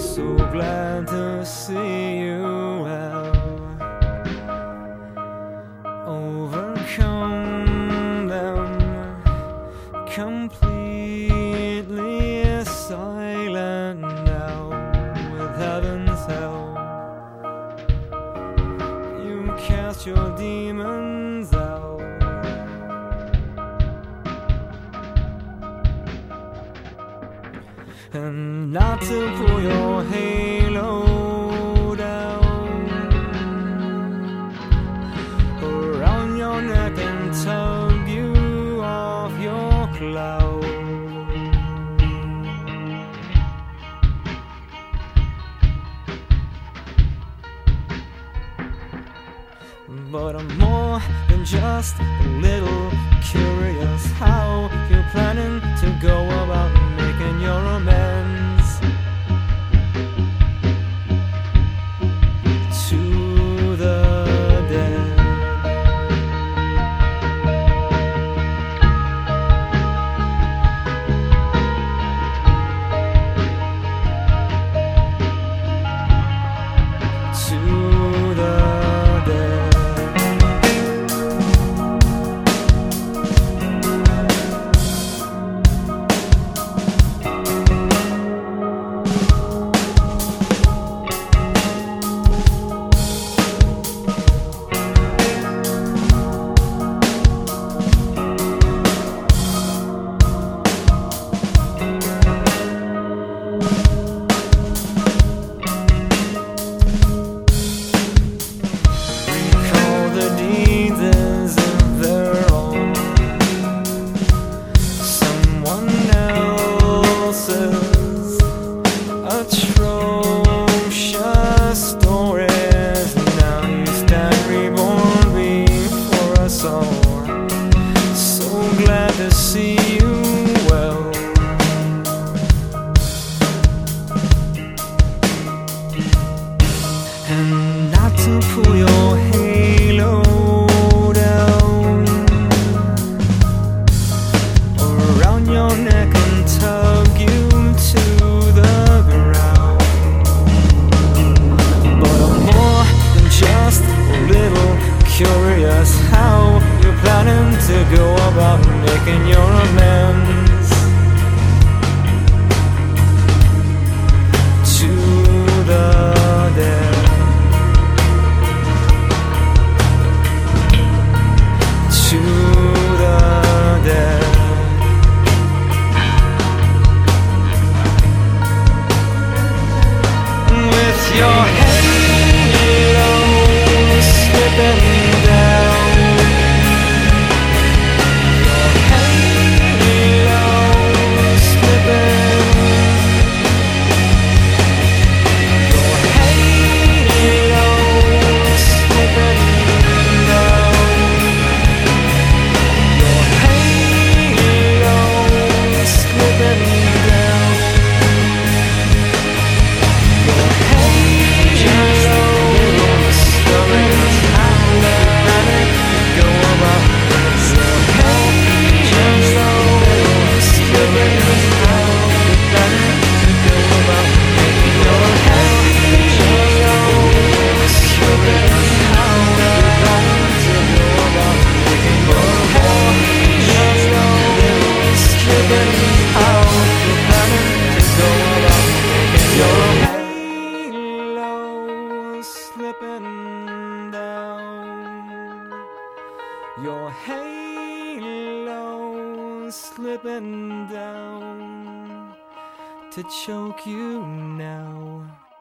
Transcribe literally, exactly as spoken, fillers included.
So glad to see you well. Overcome them, completely silent now. With heaven's help, you cast your demons out. And not to pull your halo down around your neck and tug you off your cloud. But I'm more than just a little curious how you're planning to go about making your amends to the dead. To the dead. Atrocious stories. Now you stand reborn before us all. So glad to see you well. And not to pull your halo down around your neck and tug you to the ground. But I'm more than just a little curious how you're planning to go about making your amends to the dead. To the dead. Your halo slipping down. Your halo slipping. Your halo slipping down. Your halo slipping down. Your Your halo slipping down to choke you now.